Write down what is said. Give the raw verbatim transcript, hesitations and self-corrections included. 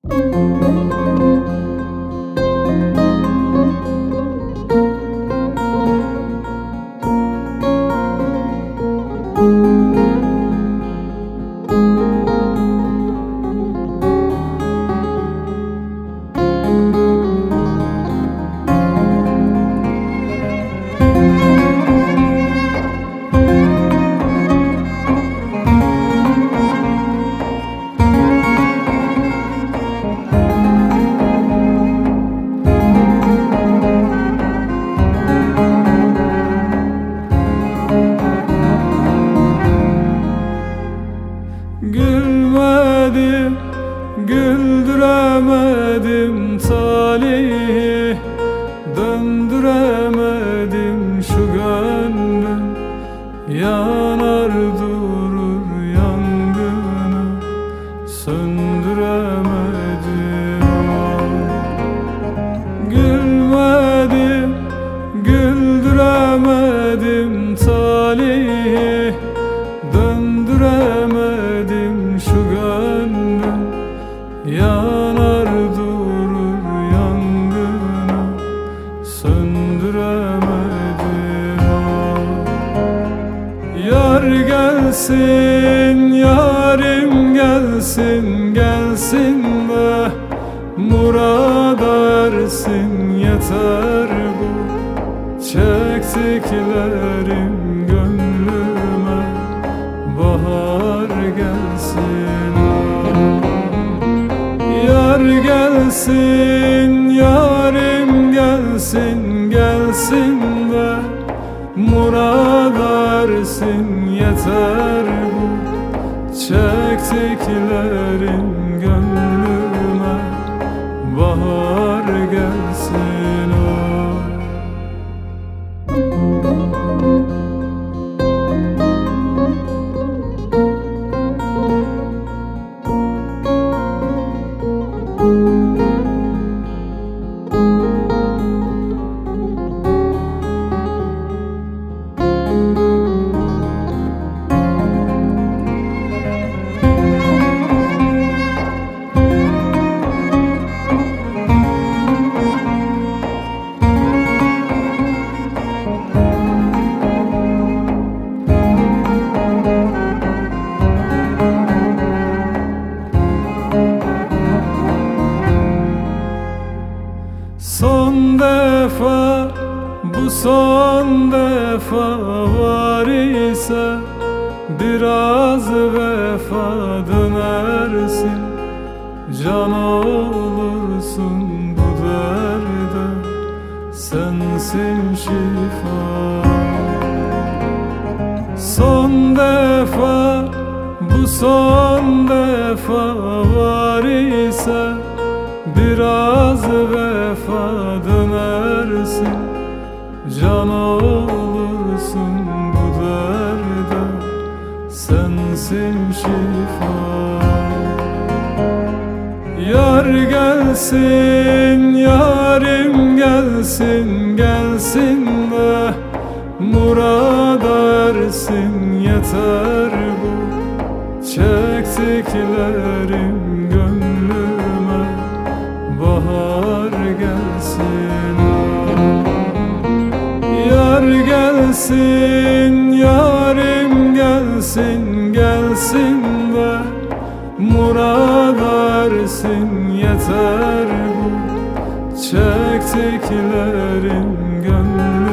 Gülmedim, güldüremedim talihi, döndüremedim şu gönlüm. Yanar durur yangını, söndüremedim. Gülmedim, güldüremedim talihi, döndüremedim şu gönlüm. Yanar durur yangını, söndüremedim. Yar gelsin, yarim gelsin, gelsin de murad ersin, yeter bu çektiklerim gönlüme. Bahar gelsin, yar gelsin, yarim gelsin, gelsin de murad ersin, yeter bu çektiklerim gönlüme. Bahar gelsin, oh. Son defa, bu son defa var ise biraz vefa dönersin. Can olursun bu derde, sensin şifa. Son defa, bu son defa var ise biraz vefa dönersin. Can olursun bu derde, sensin şifa. Yar gelsin, yarim gelsin, gelsin de murad ersin, yeter bu çektiklerim gönlüme. Bahar gelsin, yar gelsin, yarim gelsin, gelsin de murad ersin, yeter bu çektiklerim gönlüme.